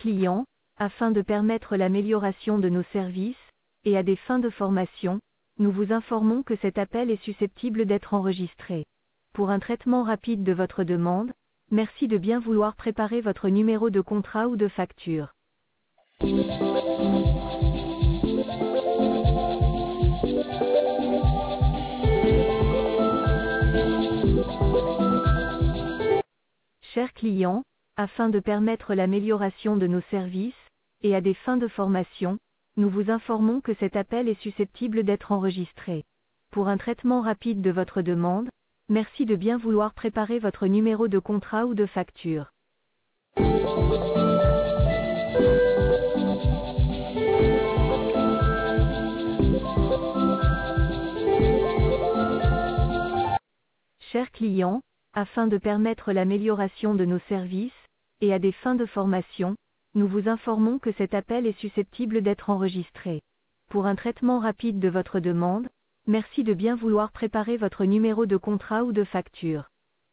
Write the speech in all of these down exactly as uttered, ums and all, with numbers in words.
client, afin de permettre l'amélioration de nos services, et à des fins de formation, nous vous informons que cet appel est susceptible d'être enregistré. Pour un traitement rapide de votre demande, merci de bien vouloir préparer votre numéro de contrat ou de facture. Chers clients, afin de permettre l'amélioration de nos services, et à des fins de formation, nous vous informons que cet appel est susceptible d'être enregistré. Pour un traitement rapide de votre demande, merci de bien vouloir préparer votre numéro de contrat ou de facture. Chers clients, afin de permettre l'amélioration de nos services, et à des fins de formation, nous vous informons que cet appel est susceptible d'être enregistré. Pour un traitement rapide de votre demande, merci de bien vouloir préparer votre numéro de contrat ou de facture.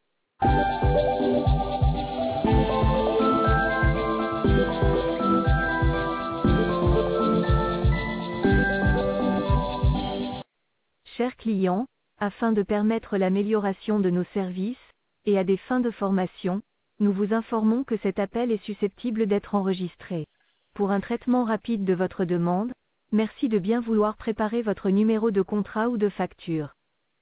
Chers clients, afin de permettre l'amélioration de nos services, et à des fins de formation, nous vous informons que cet appel est susceptible d'être enregistré. Pour un traitement rapide de votre demande, merci de bien vouloir préparer votre numéro de contrat ou de facture.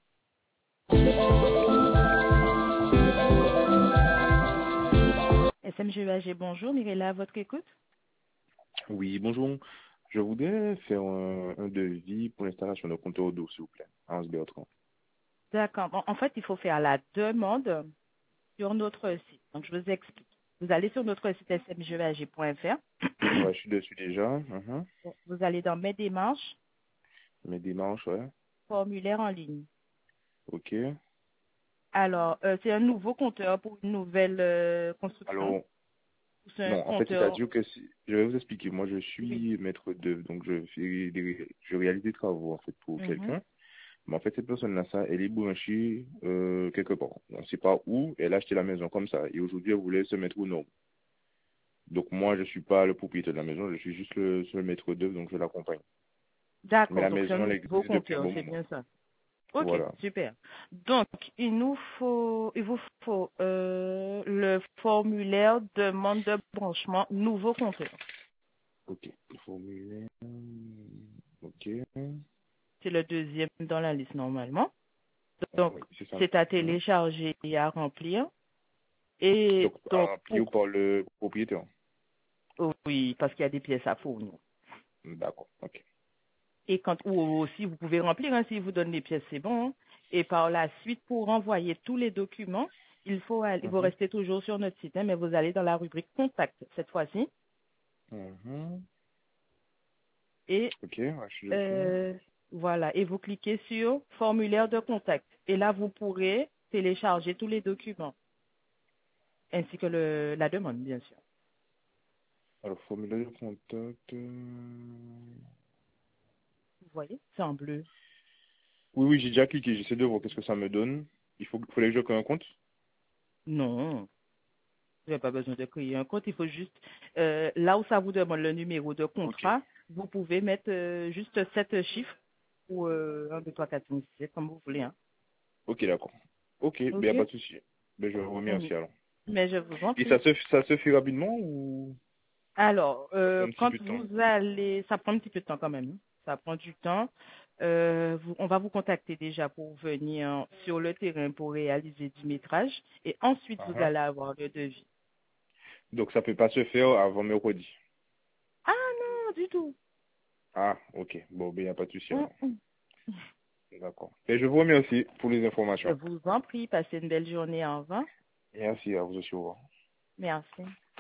S M G E A G, bonjour, Mirella, à votre écoute. Oui, bonjour. Je voudrais faire un, un devis pour l'installation d'un compteur d'eau, s'il vous plaît, à Hans Bertrand. D'accord. Bon, en fait, il faut faire la demande sur notre site. Donc, je vous explique. Vous allez sur notre site s m g e a g point f r. Ouais, je suis dessus déjà. Mhm. Vous allez dans Mes démarches, Mes démarches, ouais. formulaire en ligne. Ok. Alors, euh, c'est un nouveau compteur pour une nouvelle euh, construction. Alors, C'est un non, en fait, compteur. c'est-à-dire que si, je vais vous expliquer. Moi, je Oui. suis maître d'œuvre, donc je fais des, je réalise des travaux, en fait, pour Mhm. quelqu'un. Mais en fait, cette personne-là, ça, elle est branchée euh, quelque part. On ne sait pas où. Elle a acheté la maison comme ça. Et aujourd'hui, elle voulait se mettre aux normes. Donc, moi, je ne suis pas le propriétaire de la maison. Je suis juste le seul maître d'œuvre, donc je l'accompagne. Mais D'accord. la Donc, c'est un maison, elle nouveau existe depuis un compteur, bon c'est moment. bien ça. Ok, Voilà. super. Donc, il nous faut, il vous faut euh, le formulaire demande de branchement nouveau compteur. Ok. Formulaire. Ok. C'est le deuxième dans la liste normalement. Donc, Oui, c'est ça. c'est à Mhm. télécharger et à remplir. Et Donc, à donc, remplir pour, par le propriétaire. oh oui, parce qu'il y a des pièces à fournir. D'accord. Ok. Et quand, ou aussi, vous pouvez remplir, hein, s'il vous donne les pièces, c'est bon. Hein. Et par la suite, pour renvoyer tous les documents, il faut, aller- il faut Mhm. rester toujours sur notre site, hein, mais vous allez dans la rubrique contact cette fois-ci. Mhm. Et Ok, ouais, je suis dessus. euh, voilà, et vous cliquez sur formulaire de contact. Et là, vous pourrez télécharger tous les documents, ainsi que le, la demande, bien sûr. Alors, formulaire de contact. euh, Vous voyez, c'est en bleu. Oui, oui, j'ai déjà cliqué. J'essaie de voir qu'est-ce que ça me donne. Il faut, fallait que je crée un compte. Non, vous n'avez pas besoin de créer un compte. Il faut juste, euh, là où ça vous demande le numéro de Ok. contrat, vous pouvez mettre euh, juste sept chiffres ou euh, un, deux, trois, quatre, cinq, six, sept, comme vous voulez. Hein. Ok, d'accord. Ok, ben y OK. a pas de souci. Ben je vous Mm. remercie alors. Mais je vous en Et ça prie. se, ça se fait rapidement ou Alors, ça prend euh, un petit quand peu de temps? vous allez, ça prend un petit peu de temps quand même. Hein. Ça prend du temps. Euh, vous- on va vous contacter déjà pour venir sur le terrain pour réaliser du métrage et ensuite Ah vous ah. allez avoir le devis. Donc ça peut pas se faire avant mercredi. Ah non, du tout. Ah, ok. Bon, ben y a pas de souci Mm, alors. mm. D'accord. Et je vous remercie pour les Je informations. vous en prie, passez une belle journée. Au revoir. Merci à vous aussi. Au revoir. Merci.